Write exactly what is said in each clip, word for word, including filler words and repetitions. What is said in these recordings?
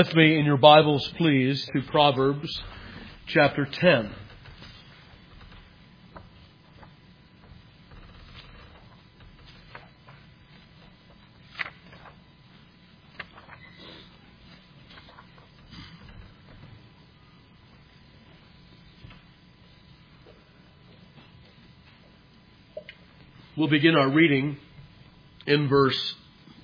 With me in your Bibles, please, to Proverbs chapter ten. We'll begin our reading in verse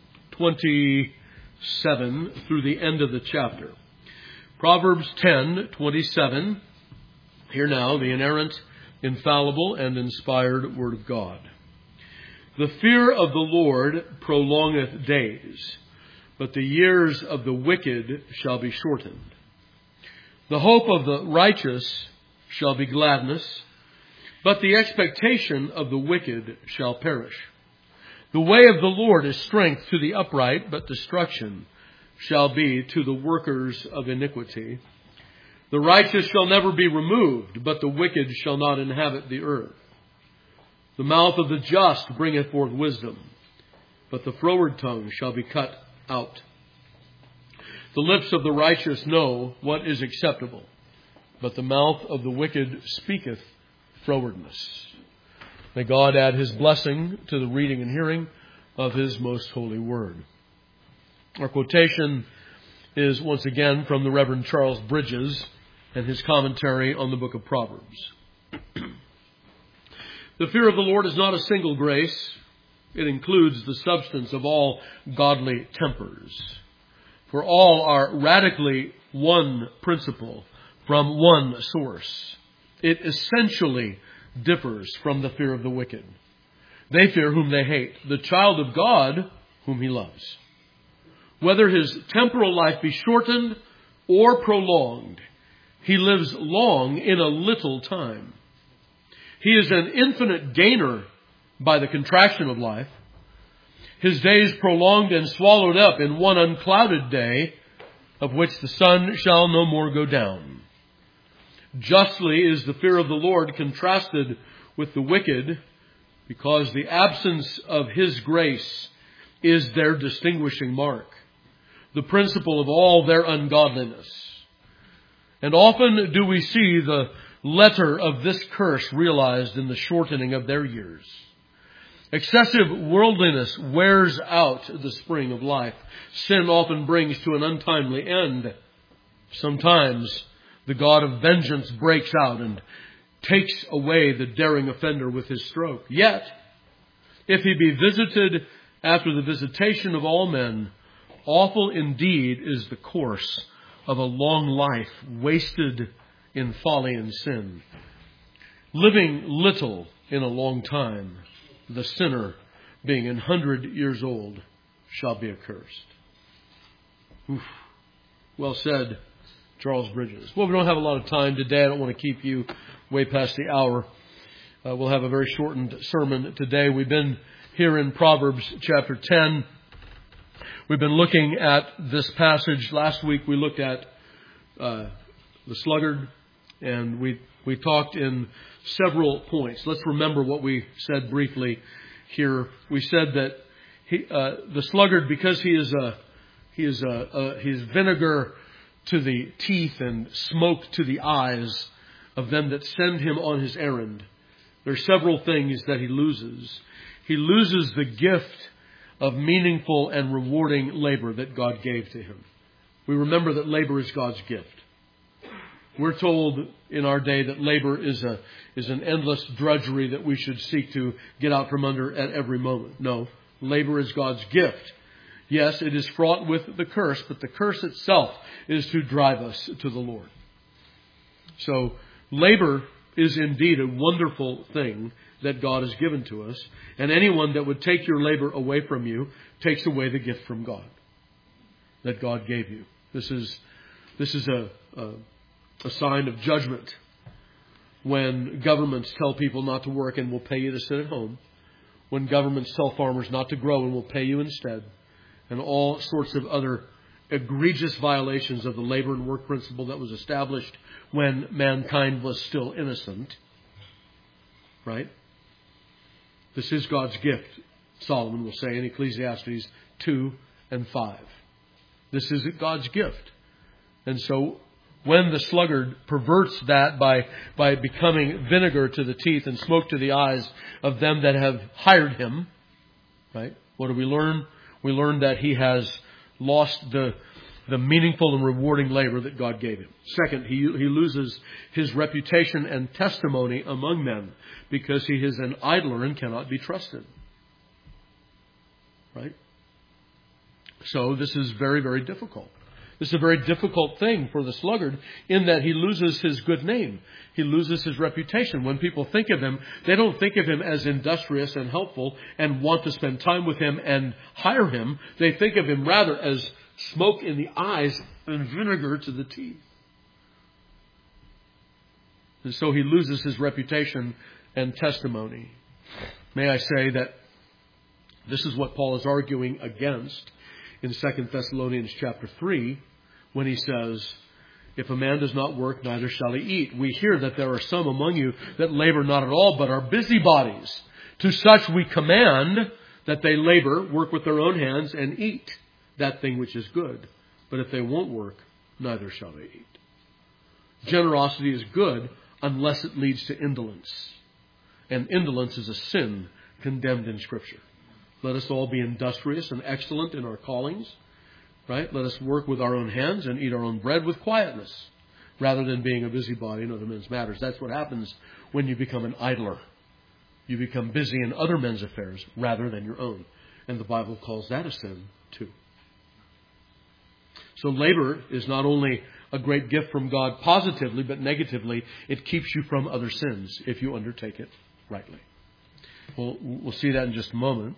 twenty-seven through the end of the chapter. Proverbs ten twenty-seven. Hear now the inerrant, infallible, and inspired Word of God. The fear of the Lord prolongeth days, but the years of the wicked shall be shortened. The hope of the righteous shall be gladness, but the expectation of the wicked shall perish. The way of the Lord is strength to the upright, but destruction shall be to the workers of iniquity. The righteous shall never be removed, but the wicked shall not inhabit the earth. The mouth of the just bringeth forth wisdom, but the froward tongue shall be cut out. The lips of the righteous know what is acceptable, but the mouth of the wicked speaketh frowardness. May God add His blessing to the reading and hearing of His most holy word. Our quotation is once again from the Reverend Charles Bridges and his commentary on the book of Proverbs. The fear of the Lord is not a single grace. It includes the substance of all godly tempers. For all are radically one principle from one source. It essentially differs from the fear of the wicked. They fear whom they hate, the child of God whom He loves. Whether his temporal life be shortened or prolonged, he lives long in a little time. He is an infinite gainer by the contraction of life. His days prolonged and swallowed up in one unclouded day, of which the sun shall no more go down. Justly is the fear of the Lord contrasted with the wicked, because the absence of His grace is their distinguishing mark, the principle of all their ungodliness. And often do we see the letter of this curse realized in the shortening of their years. Excessive worldliness wears out the spring of life. Sin often brings to an untimely end. Sometimes the God of vengeance breaks out and takes away the daring offender with His stroke. Yet, if He be visited after the visitation of all men, awful indeed is the course of a long life wasted in folly and sin. Living little in a long time, the sinner, being an hundred years old, shall be accursed. Oof. Well said, Charles Bridges. Well, we don't have a lot of time today. I don't want to keep you way past the hour. Uh, we'll have a very shortened sermon today. We've been here in Proverbs chapter ten. We've been looking at this passage. Last week we looked at uh, the sluggard, and we we talked in several points. Let's remember what we said briefly here. We said that he, uh, the sluggard, because he is a he is a, a he is vinegar to the teeth and smoke to the eyes of them that send him on his errand. There are several things that he loses. He loses the gift of meaningful and rewarding labor that God gave to him. We remember that labor is God's gift. We're told in our day that labor is a is an endless drudgery that we should seek to get out from under at every moment. No, labor is God's gift. Yes, it is fraught with the curse, but the curse itself is to drive us to the Lord. So labor is indeed a wonderful thing that God has given to us. And anyone that would take your labor away from you takes away the gift from God that God gave you. This is this is a, a, a sign of judgment when governments tell people not to work and will pay you to sit at home. When governments tell farmers not to grow and will pay you instead. And all sorts of other egregious violations of the labor and work principle that was established when mankind was still innocent. Right? This is God's gift, Solomon will say in Ecclesiastes two and five. This is God's gift. And so when the sluggard perverts that by, by becoming vinegar to the teeth and smoke to the eyes of them that have hired him, right? What do we learn? We learn that he has lost the, the meaningful and rewarding labor that God gave him. Second, he, he loses his reputation and testimony among men because he is an idler and cannot be trusted. Right? So this is very, very difficult. This is a very difficult thing for the sluggard in that he loses his good name. He loses his reputation. When people think of him, they don't think of him as industrious and helpful and want to spend time with him and hire him. They think of him rather as smoke in the eyes and vinegar to the teeth. And so he loses his reputation and testimony. May I say that this is what Paul is arguing against in Second Thessalonians chapter three, when he says, if a man does not work, neither shall he eat. We hear that there are some among you that labor not at all, but are busybodies. To such we command that they labor, work with their own hands, and eat that thing which is good. But if they won't work, neither shall they eat. Generosity is good unless it leads to indolence. And indolence is a sin condemned in Scripture. Let us all be industrious and excellent in our callings, right? Let us work with our own hands and eat our own bread with quietness, rather than being a busybody in other men's matters. That's what happens when you become an idler. You become busy in other men's affairs rather than your own. And the Bible calls that a sin too. So labor is not only a great gift from God positively, but negatively, it keeps you from other sins if you undertake it rightly. We'll, we'll see that in just a moment.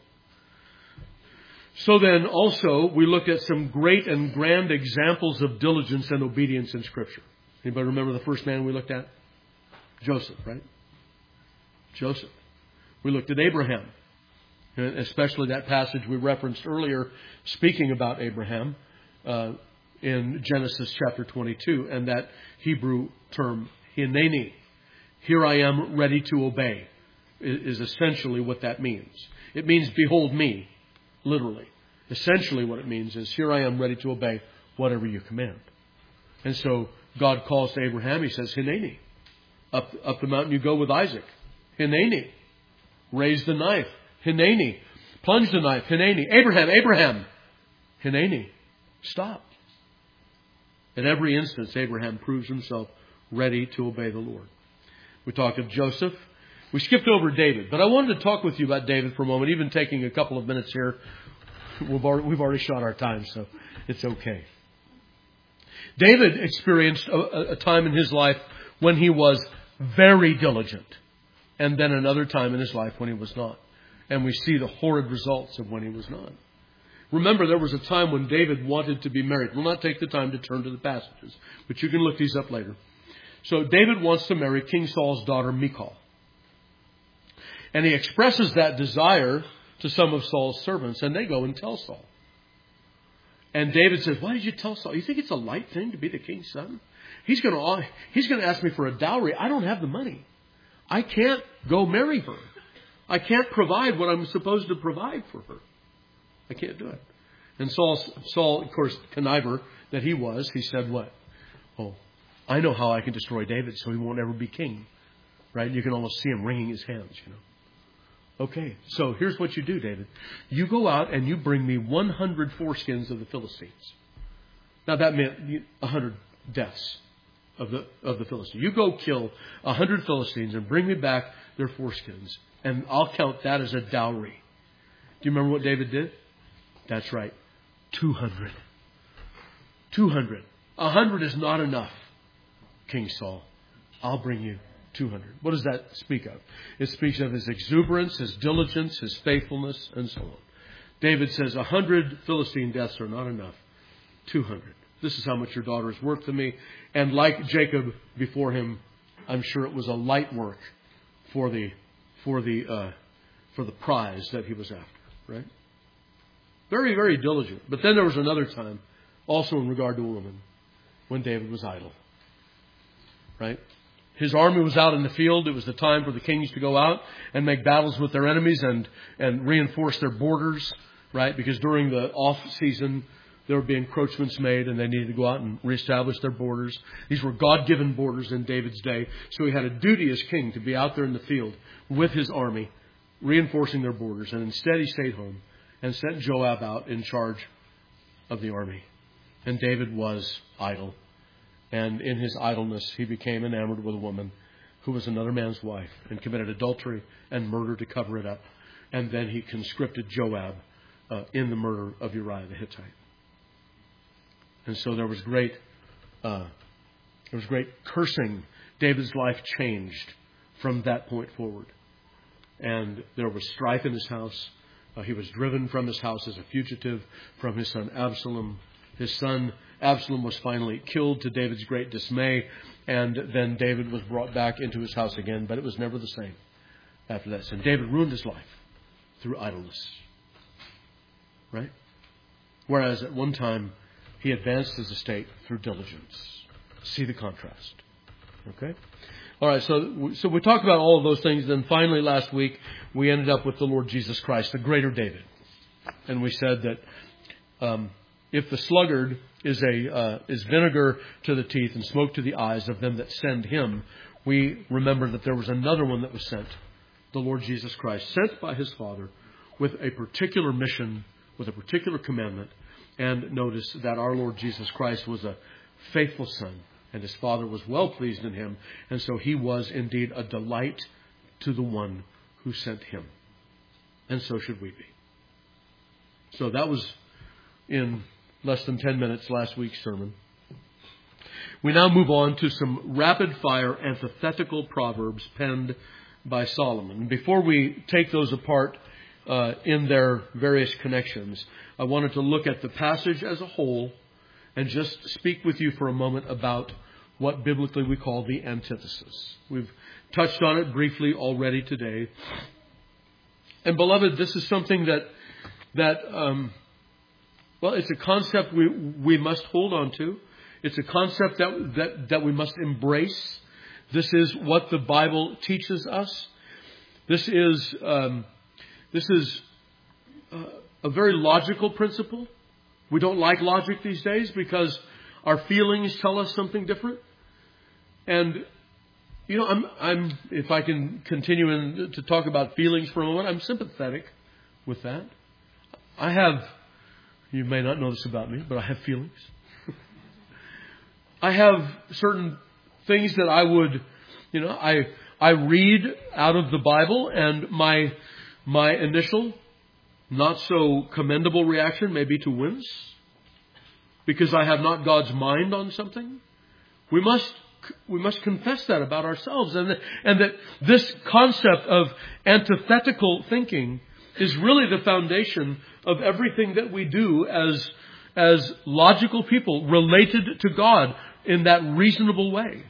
So then also we look at some great and grand examples of diligence and obedience in Scripture. Anybody remember the first man we looked at? Joseph, right? Joseph. We looked at Abraham, especially that passage we referenced earlier speaking about Abraham uh, in Genesis chapter twenty-two, and that Hebrew term hineni. Here I am ready to obey is essentially what that means. It means behold me. Literally. Essentially what it means is, here I am ready to obey whatever you command. And so God calls to Abraham, he says, Hineni. Up, up the mountain you go with Isaac. Hineni. Raise the knife. Hineni. Plunge the knife. Hineni. Abraham, Abraham. Hineni. Stop. At every instance, Abraham proves himself ready to obey the Lord. We talked of Joseph. We skipped over David, but I wanted to talk with you about David for a moment, even taking a couple of minutes here. We've already, we've already shot our time, so it's okay. David experienced a, a time in his life when he was very diligent, and then another time in his life when he was not. And we see the horrid results of when he was not. Remember, there was a time when David wanted to be married. We'll not take the time to turn to the passages, but you can look these up later. So David wants to marry King Saul's daughter, Michal. And he expresses that desire to some of Saul's servants, and they go and tell Saul. And David says, why did you tell Saul? You think it's a light thing to be the king's son? He's going to, he's going to ask me for a dowry. I don't have the money. I can't go marry her. I can't provide what I'm supposed to provide for her. I can't do it. And Saul, Saul, of course, conniver that he was, he said what? Oh, I know how I can destroy David so he won't ever be king. Right? You can almost see him wringing his hands, you know. Okay, so here's what you do, David. You go out and you bring me one hundred foreskins of the Philistines. Now that meant one hundred deaths of the of the Philistines. You go kill one hundred Philistines and bring me back their foreskins. And I'll count that as a dowry. Do you remember what David did? That's right. two hundred. two hundred. one hundred is not enough, King Saul. I'll bring you two hundred. What does that speak of? It speaks of his exuberance, his diligence, his faithfulness, and so on. David says, one hundred Philistine deaths are not enough. two hundred. This is how much your daughter is worth to me. And like Jacob before him, I'm sure it was a light work for the for the uh, for the prize that he was after. Right? Very, very diligent. But then there was another time, also in regard to a woman, when David was idle. Right? His army was out in the field. It was the time for the kings to go out and make battles with their enemies and, and reinforce their borders, right? Because during the off season, there would be encroachments made and they needed to go out and reestablish their borders. These were God-given borders in David's day. So he had a duty as king to be out there in the field with his army, reinforcing their borders. And instead he stayed home and sent Joab out in charge of the army. And David was idle. And in his idleness, he became enamored with a woman who was another man's wife and committed adultery and murder to cover it up. And then he conscripted Joab uh, in the murder of Uriah the Hittite. And so there was great, uh, there was great cursing. David's life changed from that point forward. And there was strife in his house. Uh, he was driven from his house as a fugitive from his son Absalom. His son Absalom was finally killed to David's great dismay. And then David was brought back into his house again. But it was never the same after that sin. David ruined his life through idleness. Right? Whereas at one time, he advanced his estate through diligence. See the contrast. Okay? All right, so, so we talked about all of those things. Then finally last week, we ended up with the Lord Jesus Christ, the greater David. And we said that um, if the sluggard is a uh, is vinegar to the teeth and smoke to the eyes of them that send him, we remember that there was another one that was sent, the Lord Jesus Christ, sent by his Father with a particular mission, with a particular commandment. And notice that our Lord Jesus Christ was a faithful son, and his Father was well pleased in him. And so he was indeed a delight to the one who sent him. And so should we be. So that was in less than ten minutes last week's sermon. We now move on to some rapid-fire antithetical proverbs penned by Solomon. Before we take those apart uh, in their various connections, I wanted to look at the passage as a whole and just speak with you for a moment about what biblically we call the antithesis. We've touched on it briefly already today. And beloved, this is something that, that um, well, it's a concept we, we must hold on to. It's a concept that, that, that we must embrace. This is what the Bible teaches us. This is, um, this is uh, a very logical principle. We don't like logic these days because our feelings tell us something different. And, you know, I'm, I'm, if I can continue in, to talk about feelings for a moment, I'm sympathetic with that. I have, you may not know this about me, but I have feelings. I have certain things that I would, you know, I, I read out of the Bible, and my, my initial not so commendable reaction may be to wince because I have not God's mind on something. We must we must confess that about ourselves, and that, and that this concept of antithetical thinking is really the foundation of everything that we do as as logical people related to God in that reasonable way.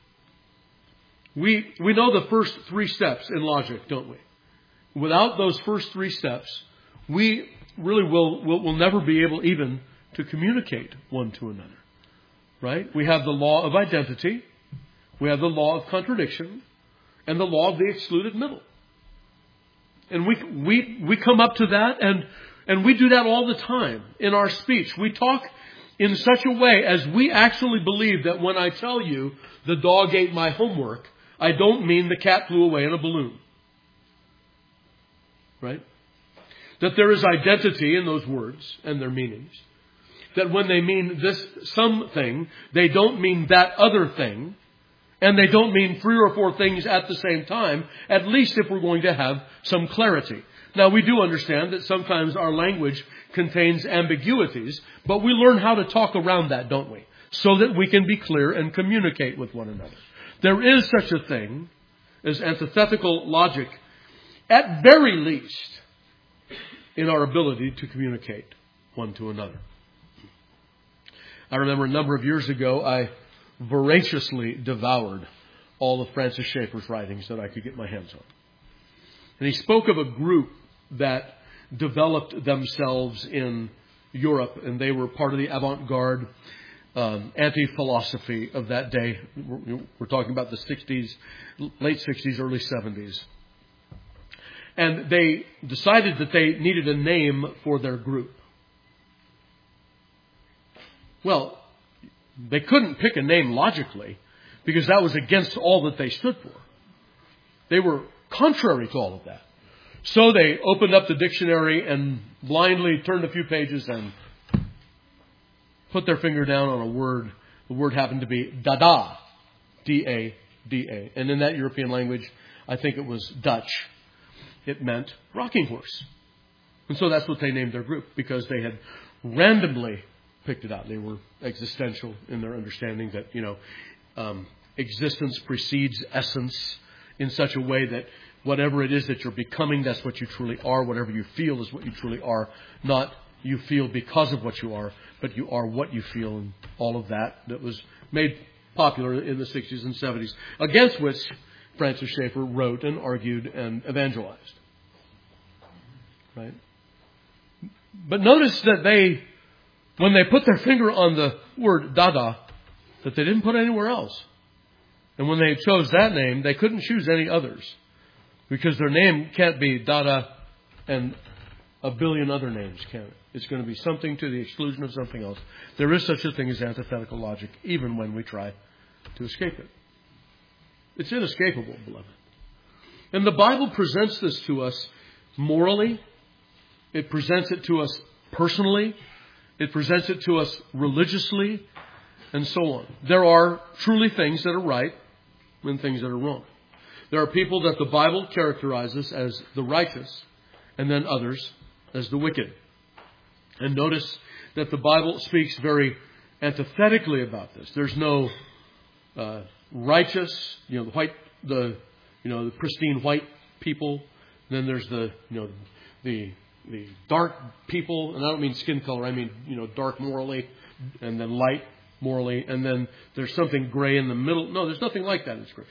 We we know the first three steps in logic, don't we? Without those first three steps, we really will, will will never be able even to communicate one to another. Right? We have the law of identity, we have the law of contradiction, and the law of the excluded middle. And we we we come up to that, and and we do that all the time in our speech. We talk in such a way as we actually believe that when I tell you the dog ate my homework, I don't mean the cat flew away in a balloon. Right? That there is identity in those words and their meanings. That when they mean this something, they don't mean that other thing. And they don't mean three or four things at the same time, at least if we're going to have some clarity. Now, we do understand that sometimes our language contains ambiguities, but we learn how to talk around that, don't we? So that we can be clear and communicate with one another. There is such a thing as antithetical logic, at very least, in our ability to communicate one to another. I remember a number of years ago, I voraciously devoured all of Francis Schaeffer's writings that I could get my hands on. And he spoke of a group that developed themselves in Europe, and they were part of the avant-garde um, anti-philosophy of that day. We're, we're talking about the sixties, late sixties, early seventies. And they decided that they needed a name for their group. Well, they couldn't pick a name logically because that was against all that they stood for. They were contrary to all of that. So they opened up the dictionary and blindly turned a few pages and put their finger down on a word. The word happened to be Dada, D A D A. And in that European language, I think it was Dutch. It meant rocking horse. And so that's what they named their group, because they had randomly picked it out. They were existential in their understanding that, you know, um, existence precedes essence in such a way that whatever it is that you're becoming, that's what you truly are. Whatever you feel is what you truly are. Not you feel because of what you are, but you are what you feel, and all of that that was made popular in the sixties and seventies, against which Francis Schaeffer wrote and argued and evangelized. Right? But notice that they, when they put their finger on the word Dada, that they didn't put anywhere else. And when they chose that name, they couldn't choose any others, because their name can't be Dada and a billion other names, can it? It's going to be something to the exclusion of something else. There is such a thing as antithetical logic, even when we try to escape it. It's inescapable, beloved. And the Bible presents this to us morally. It presents it to us personally. It presents it to us religiously, and so on. There are truly things that are right and things that are wrong. There are people that the Bible characterizes as the righteous, and then others as the wicked. And notice that the Bible speaks very antithetically about this. There's no uh, righteous, you know, the white, the you know, the pristine white people. Then there's the you know the the dark people, and I don't mean skin color. I mean you know dark morally, and then light morally, and then there's something gray in the middle. No, there's nothing like that in Scripture.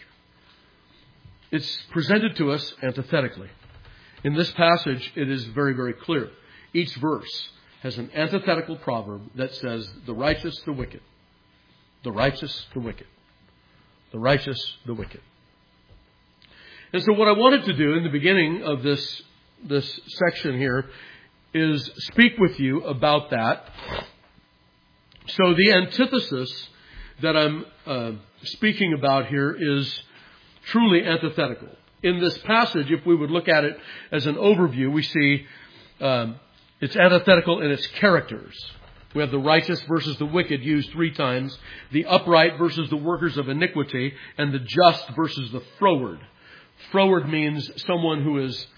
It's presented to us antithetically. In this passage, it is very, very clear. Each verse has an antithetical proverb that says, the righteous, the wicked. The righteous, the wicked. The righteous, the wicked. And so what I wanted to do in the beginning of this, this section here is speak with you about that. So the antithesis that I'm uh, speaking about here is truly antithetical. In this passage, if we would look at it as an overview, we see um, it's antithetical in its characters. We have the righteous versus the wicked used three times, the upright versus the workers of iniquity, and the just versus the froward. Froward means someone who is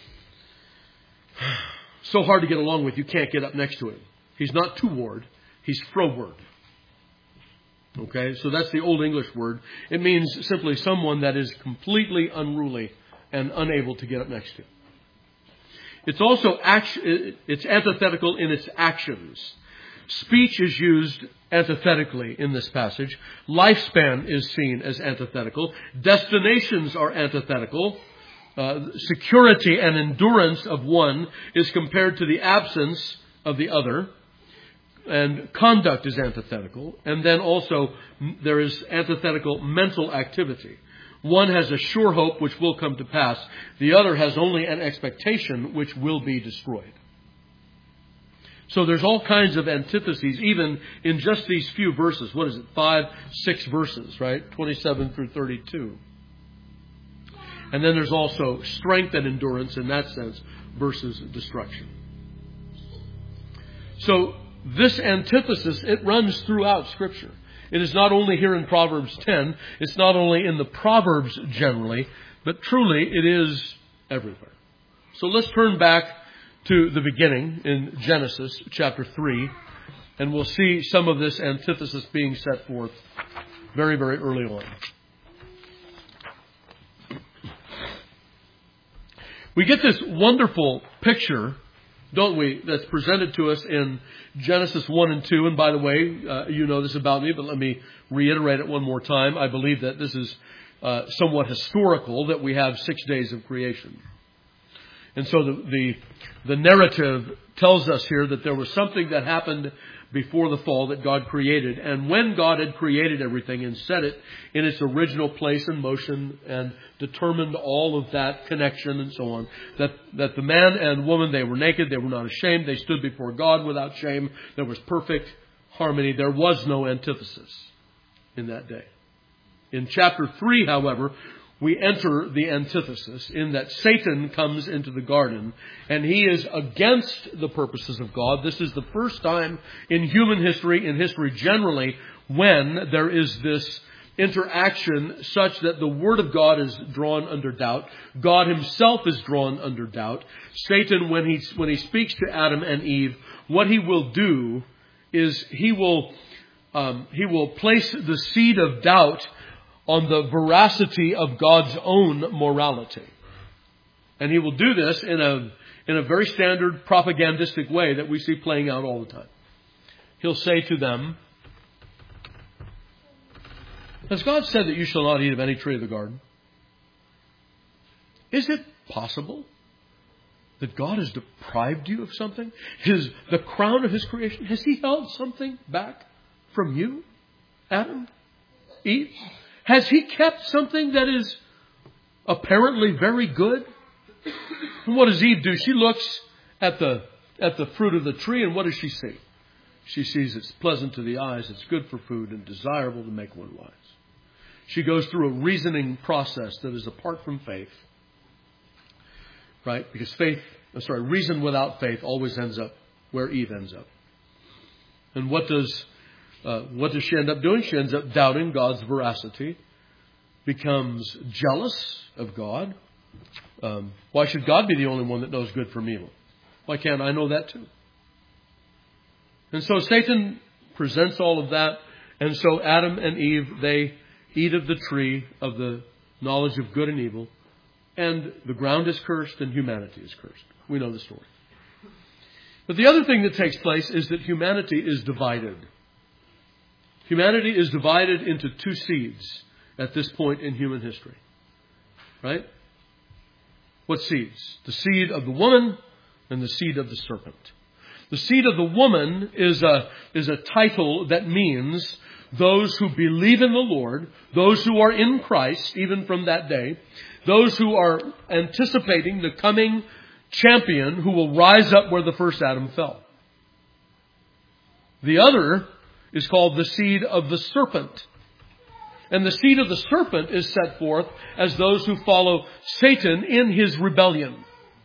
so hard to get along with you can't get up next to him. He's not toward, he's froward. Okay, so that's the Old English word. It means simply someone that is completely unruly and unable to get up next to. It's also action, it's antithetical in its actions. Speech is used antithetically in this passage. Lifespan is seen as antithetical. Destinations are antithetical. Uh, security and endurance of one is compared to the absence of the other. And conduct is antithetical. And then also there is antithetical mental activity. One has a sure hope which will come to pass. The other has only an expectation which will be destroyed. So there's all kinds of antitheses, even in just these few verses. What is it? Five, six verses, right? twenty-seven through thirty-two. And then there's also strength and endurance in that sense versus destruction. So this antithesis, it runs throughout Scripture. It is not only here in Proverbs ten. It's not only in the Proverbs generally, but truly it is everywhere. So let's turn back to the beginning in Genesis chapter three, and we'll see some of this antithesis being set forth very, very early on. We get this wonderful picture, don't we, that's presented to us in Genesis one and two. And by the way, uh, you know this about me, but let me reiterate it one more time. I believe that this is uh, somewhat historical, that we have six days of creation. And so the, the the narrative tells us here that there was something that happened before the fall that God created. And when God had created everything and set it in its original place and motion and determined all of that connection and so on, that, that the man and woman, they were naked, they were not ashamed, they stood before God without shame. There was perfect harmony. There was no antithesis in that day. In chapter three, however, we enter the antithesis in that Satan comes into the garden and he is against the purposes of God. This is the first time in human history, in history generally, when there is this interaction such that the Word of God is drawn under doubt. God Himself is drawn under doubt. Satan, when he, when he speaks to Adam and Eve, what he will do is he will, um, he will place the seed of doubt on the veracity of God's own morality. And he will do this in a, in a very standard propagandistic way that we see playing out all the time. He'll say to them, has God said that you shall not eat of any tree of the garden? Is it possible that God has deprived you of something? His, the crown of His creation? Has He held something back from you, Adam, Eve? Has He kept something that is apparently very good? And what does Eve do? She looks at the, at the fruit of the tree, and what does she see? She sees it's pleasant to the eyes, it's good for food, and desirable to make one wise. She goes through a reasoning process that is apart from faith. Right? Because faith, I'm sorry, reason without faith always ends up where Eve ends up. And what does, uh, what does she end up doing? She ends up doubting God's veracity, becomes jealous of God. Um, why should God be the only one that knows good from evil? Why can't I know that too? And so Satan presents all of that. And so Adam and Eve, they eat of the tree of the knowledge of good and evil. And the ground is cursed and humanity is cursed. We know the story. But the other thing that takes place is that humanity is divided. Humanity is divided into two seeds at this point in human history. Right? What seeds? The seed of the woman and the seed of the serpent. The seed of the woman is a, is a title that means those who believe in the Lord, those who are in Christ, even from that day, those who are anticipating the coming champion who will rise up where the first Adam fell. The other is called the seed of the serpent. And the seed of the serpent is set forth as those who follow Satan in his rebellion.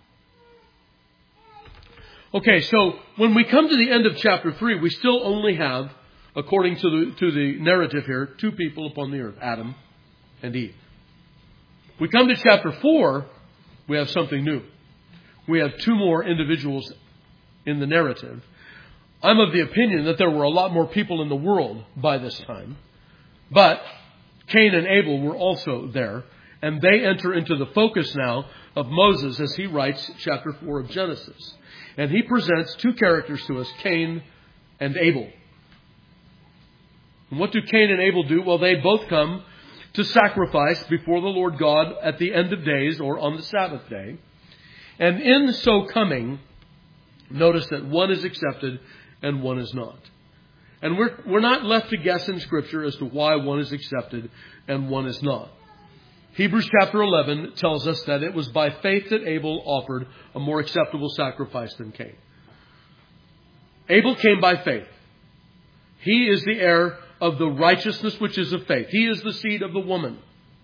Okay, so when we come to the end of chapter three, we still only have, according to the, to the narrative here, two people upon the earth, Adam and Eve. We come to chapter four, we have something new. We have two more individuals in the narrative. I'm of the opinion that there were a lot more people in the world by this time. But Cain and Abel were also there. And they enter into the focus now of Moses as he writes chapter four of Genesis. And he presents two characters to us, Cain and Abel. And what do Cain and Abel do? Well, they both come to sacrifice before the Lord God at the end of days or on the Sabbath day. And in so coming, notice that one is accepted and one is not. And we're, we're not left to guess in Scripture as to why one is accepted and one is not. Hebrews chapter eleven tells us that it was by faith that Abel offered a more acceptable sacrifice than Cain. Abel came by faith. He is the heir of the righteousness which is of faith. He is the seed of the woman.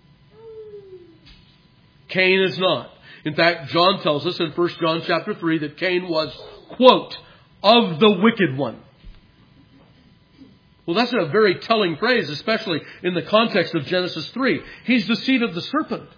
Cain is not. In fact, John tells us in First John chapter three that Cain was, quote, of the wicked one. Well, that's a very telling phrase, especially in the context of Genesis three. He's the seed of the serpent.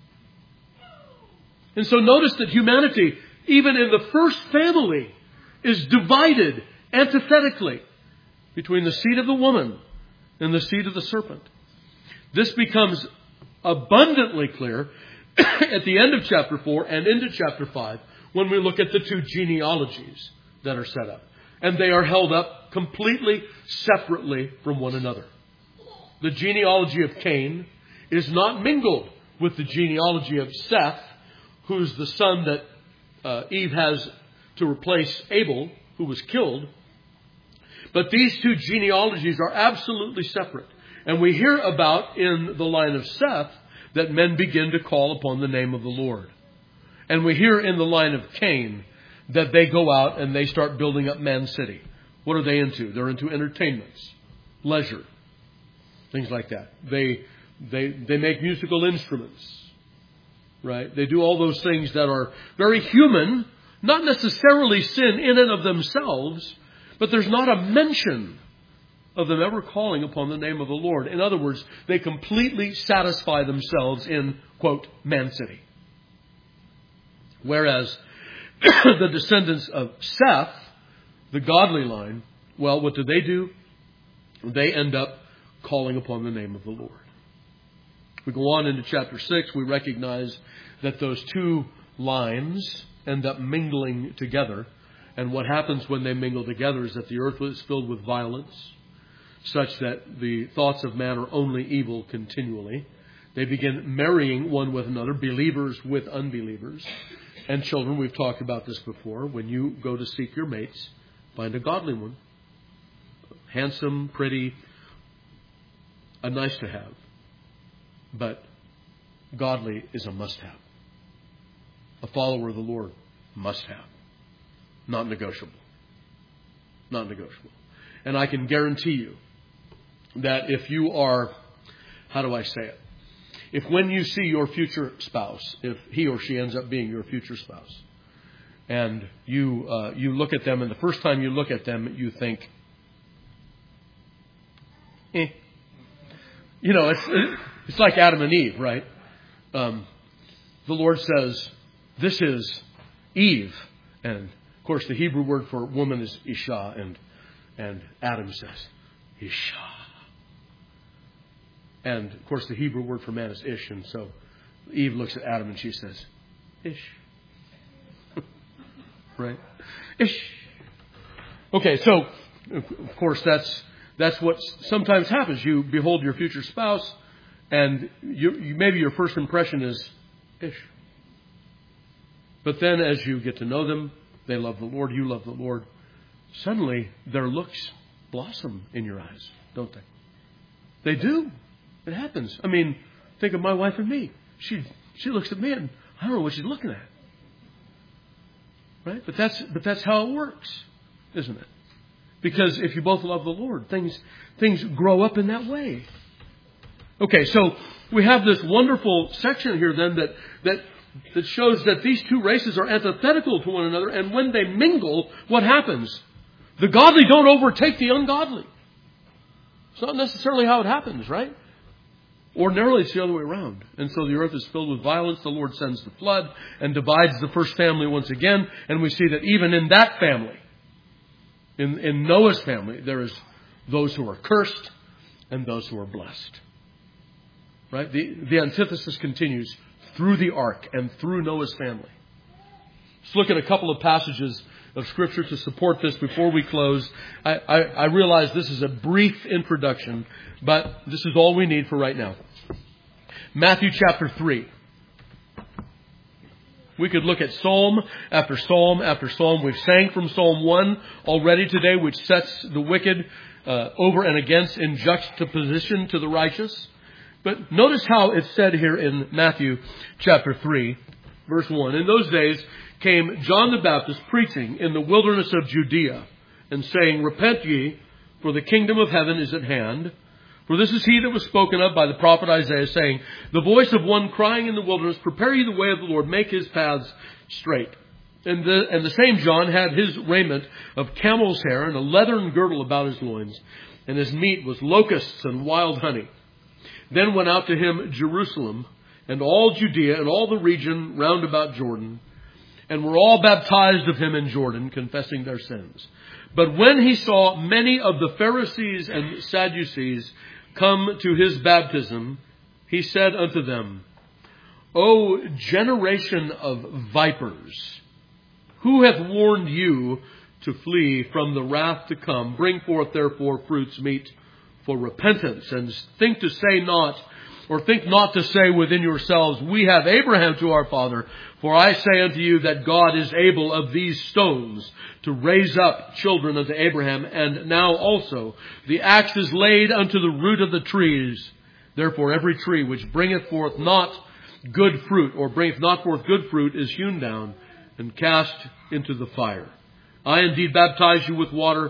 And so notice that humanity, even in the first family, is divided antithetically between the seed of the woman and the seed of the serpent. This becomes abundantly clear at the end of chapter four and into chapter five when we look at the two genealogies that are set up. And they are held up completely separately from one another. The genealogy of Cain is not mingled with the genealogy of Seth, who's the son that uh, Eve has to replace Abel, who was killed. But these two genealogies are absolutely separate. And we hear about in the line of Seth that men begin to call upon the name of the Lord. And we hear in the line of Cain that they go out and they start building up Man City, What are they into? They're into entertainments, leisure, things like that. They they they make musical instruments, right? They do all those things that are very human, not necessarily sin in and of themselves, but there's not a mention of them ever calling upon the name of the Lord. In other words, they completely satisfy themselves in, quote, man city. Whereas the descendants of Seth, the godly line, well, what do they do? They end up calling upon the name of the Lord. We go on into chapter six, we recognize that those two lines end up mingling together. And what happens when they mingle together is that the earth is filled with violence, such that the thoughts of man are only evil continually. They begin marrying one with another, believers with unbelievers. And children, we've talked about this before. When you go to seek your mates, find a godly one. Handsome, pretty, a nice to have. But godly is a must have. A follower of the Lord must have. Not negotiable. Not negotiable. And I can guarantee you that if you are, how do I say it? If when you see your future spouse, if he or she ends up being your future spouse, and you uh, you look at them, and the first time you look at them, you think, eh. You know, it's it's like Adam and Eve, right? Um, the Lord says, this is Eve. And, of course, the Hebrew word for woman is Isha, and and Adam says, Isha. And, of course, the Hebrew word for man is Ish. And so Eve looks at Adam and she says, Ish. Right? Ish. Okay, so, of course, that's that's what sometimes happens. You behold your future spouse, and you, you, maybe your first impression is Ish. But then as you get to know them, they love the Lord, you love the Lord, suddenly their looks blossom in your eyes, don't they? They do. It happens. I mean, think of my wife and me. She she looks at me and I don't know what she's looking at. Right? But that's but that's how it works, isn't it? Because if you both love the Lord, things things grow up in that way. Okay, so we have this wonderful section here then that that that shows that these two races are antithetical to one another, and when they mingle, what happens? The godly don't overtake the ungodly. It's not necessarily how it happens, right? Ordinarily, it's the other way around. And so the earth is filled with violence. The Lord sends the flood and divides the first family once again. And we see that even in that family, in, in Noah's family, there is those who are cursed and those who are blessed. Right? The, the antithesis continues through the ark and through Noah's family. Let's look at a couple of passages of Scripture to support this before we close. I, I, I realize this is a brief introduction, but this is all we need for right now. Matthew chapter three. We could look at psalm after psalm after psalm. We've sang from Psalm one already today, which sets the wicked uh, over and against in juxtaposition to the righteous. But notice how it's said here in Matthew chapter three, verse one. In those days came John the Baptist preaching in the wilderness of Judea and saying, Repent ye, for the kingdom of heaven is at hand. For this is he that was spoken of by the prophet Isaiah, saying, The voice of one crying in the wilderness, Prepare ye the way of the Lord, make his paths straight. And the, and the same John had his raiment of camel's hair and a leathern girdle about his loins, and his meat was locusts and wild honey. Then went out to him Jerusalem and all Judea and all the region round about Jordan, and were all baptized of him in Jordan, confessing their sins. But when he saw many of the Pharisees and Sadducees come to his baptism, he said unto them, O generation of vipers, who hath warned you to flee from the wrath to come? Bring forth therefore fruits meet for repentance, and think to say not, or think not to say within yourselves, We have Abraham to our father. For I say unto you that God is able of these stones to raise up children unto Abraham. And now also the axe is laid unto the root of the trees. Therefore every tree which bringeth forth not good fruit, or bringeth not forth good fruit, is hewn down and cast into the fire. I indeed baptize you with water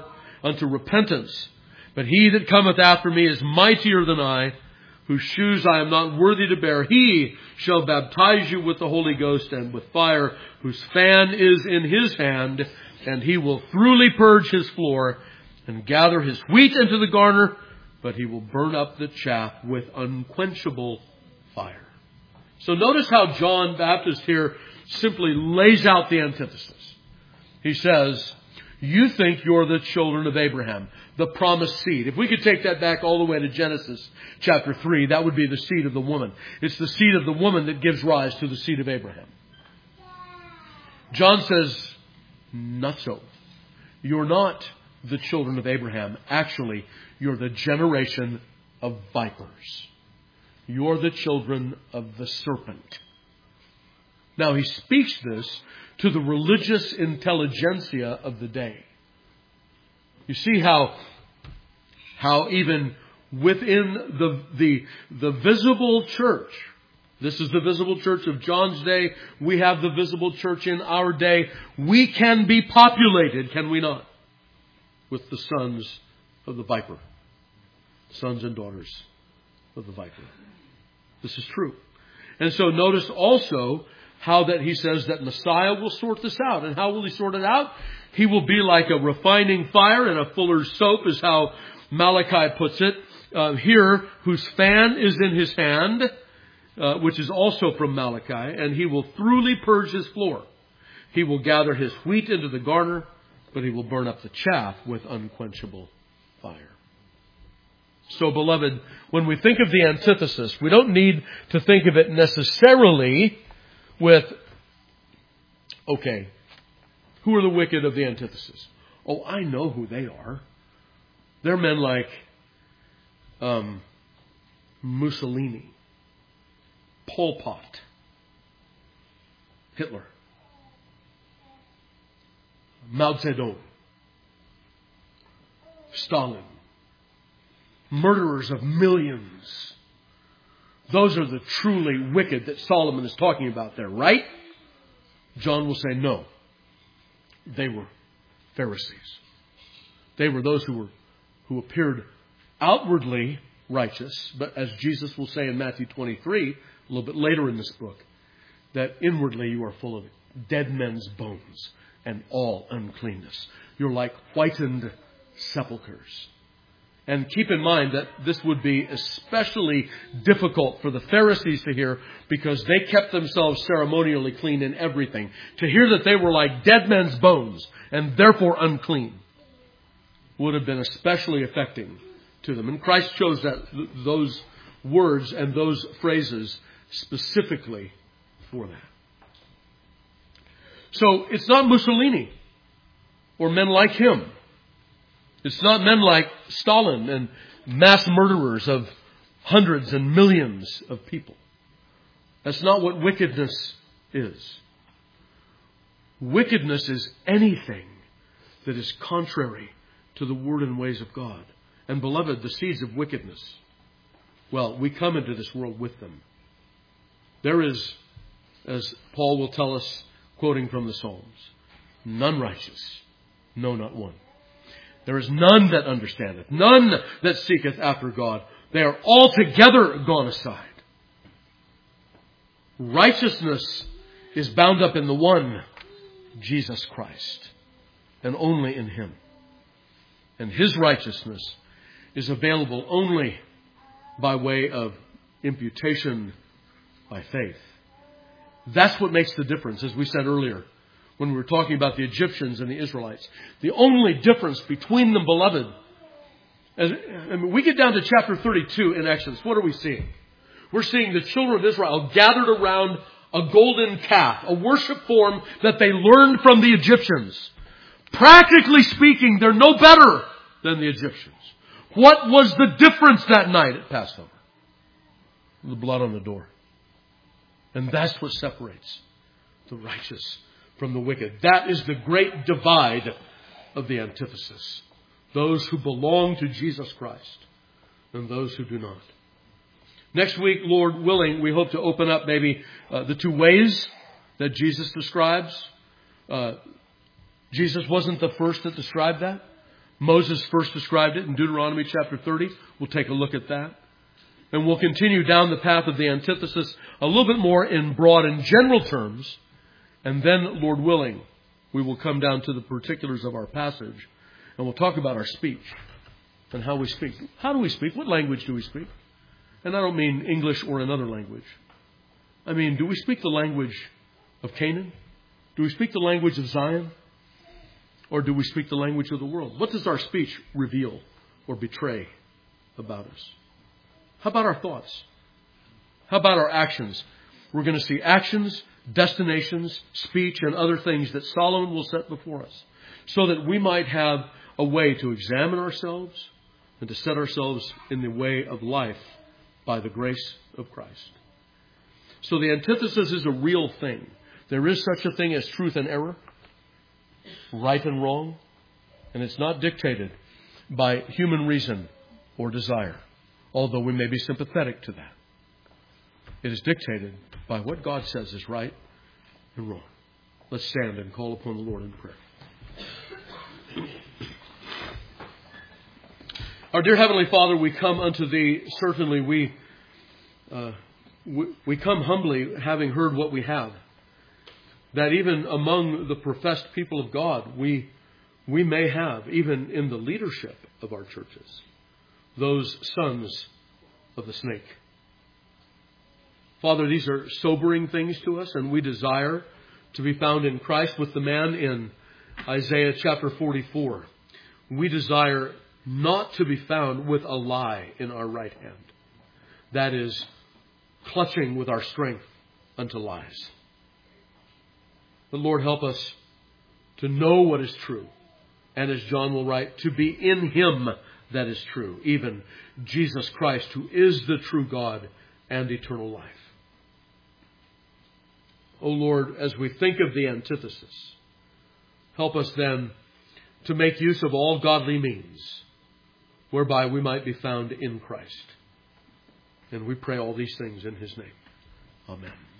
unto repentance. But he that cometh after me is mightier than I, whose shoes I am not worthy to bear. He shall baptize you with the Holy Ghost and with fire, whose fan is in his hand, and he will thoroughly purge his floor and gather his wheat into the garner, but he will burn up the chaff with unquenchable fire. So notice how John Baptist here simply lays out the antithesis. He says, you think you're the children of Abraham, the promised seed. If we could take that back all the way to Genesis chapter three, that would be the seed of the woman. It's the seed of the woman that gives rise to the seed of Abraham. John says, not so. You're not the children of Abraham. Actually, you're the generation of vipers. You're the children of the serpent. Now, he speaks this to the religious intelligentsia of the day. You see how, how even within the, the, the visible church, this is the visible church of John's day, we have the visible church in our day, we can be populated, can we not, with the sons of the viper, sons and daughters of the viper. This is true. And so notice also how that he says that Messiah will sort this out. And how will he sort it out? He will be like a refining fire and a fuller's soap, is how Malachi puts it. Uh, here, whose fan is in his hand, uh, which is also from Malachi, and he will thoroughly purge his floor. He will gather his wheat into the garner, but he will burn up the chaff with unquenchable fire. So, beloved, when we think of the antithesis, we don't need to think of it necessarily with, okay, who are the wicked of the antithesis? Oh, I know who they are. They're men like um, Mussolini, Pol Pot, Hitler, Mao Zedong, Stalin, murderers of millions. Those are the truly wicked that Solomon is talking about there, right? John will say no. They were Pharisees. They were those who were who appeared outwardly righteous, but as Jesus will say in Matthew twenty-three, a little bit later in this book, that inwardly you are full of dead men's bones and all uncleanness. You're like whitened sepulchres. And keep in mind that this would be especially difficult for the Pharisees to hear, because they kept themselves ceremonially clean in everything. To hear that they were like dead men's bones and therefore unclean would have been especially affecting to them. And Christ chose that, those words and those phrases specifically for that. So it's not Mussolini or men like him. It's not men like Stalin and mass murderers of hundreds and millions of people. That's not what wickedness is. Wickedness is anything that is contrary to the word and ways of God. And beloved, the seeds of wickedness, well, we come into this world with them. There is, as Paul will tell us, quoting from the Psalms, none righteous, no, not one. There is none that understandeth, none that seeketh after God. They are altogether gone aside. Righteousness is bound up in the one, Jesus Christ, and only in Him. And His righteousness is available only by way of imputation by faith. That's what makes the difference, as we said earlier, when we were talking about the Egyptians and the Israelites. The only difference between them, beloved, as, I mean, we get down to chapter thirty-two in Exodus. What are we seeing? We're seeing the children of Israel gathered around a golden calf, a worship form that they learned from the Egyptians. Practically speaking, they're no better than the Egyptians. What was the difference that night at Passover? The blood on the door. And that's what separates the righteous from the wicked. That is the great divide of the antithesis. Those who belong to Jesus Christ and those who do not. Next week, Lord willing, we hope to open up maybe uh, the two ways that Jesus describes. Uh, Jesus wasn't the first that described that. Moses first described it in Deuteronomy chapter thirty. We'll take a look at that. And we'll continue down the path of the antithesis a little bit more in broad and general terms. And then, Lord willing, we will come down to the particulars of our passage. And we'll talk about our speech and how we speak. How do we speak? What language do we speak? And I don't mean English or another language. I mean, do we speak the language of Canaan? Do we speak the language of Zion? Or do we speak the language of the world? What does our speech reveal or betray about us? How about our thoughts? How about our actions? We're going to see actions, destinations, speech, and other things that Solomon will set before us, so that we might have a way to examine ourselves and to set ourselves in the way of life by the grace of Christ. So the antithesis is a real thing. There is such a thing as truth and error, right and wrong, and it's not dictated by human reason or desire, although we may be sympathetic to that. It is dictated by what God says is right and wrong. Let's stand and call upon the Lord in prayer. Our dear Heavenly Father, we come unto Thee. Certainly we, uh, we, we come humbly, having heard what we have. That even among the professed people of God, we, we may have, even in the leadership of our churches, those sons of the snake. Father, these are sobering things to us, and we desire to be found in Christ with the man in Isaiah chapter forty-four. We desire not to be found with a lie in our right hand. That is, clutching with our strength unto lies. But Lord, help us to know what is true. And as John will write, to be in Him that is true, even Jesus Christ, who is the true God and eternal life. O Lord, as we think of the antithesis, help us then to make use of all godly means whereby we might be found in Christ. And we pray all these things in His name. Amen.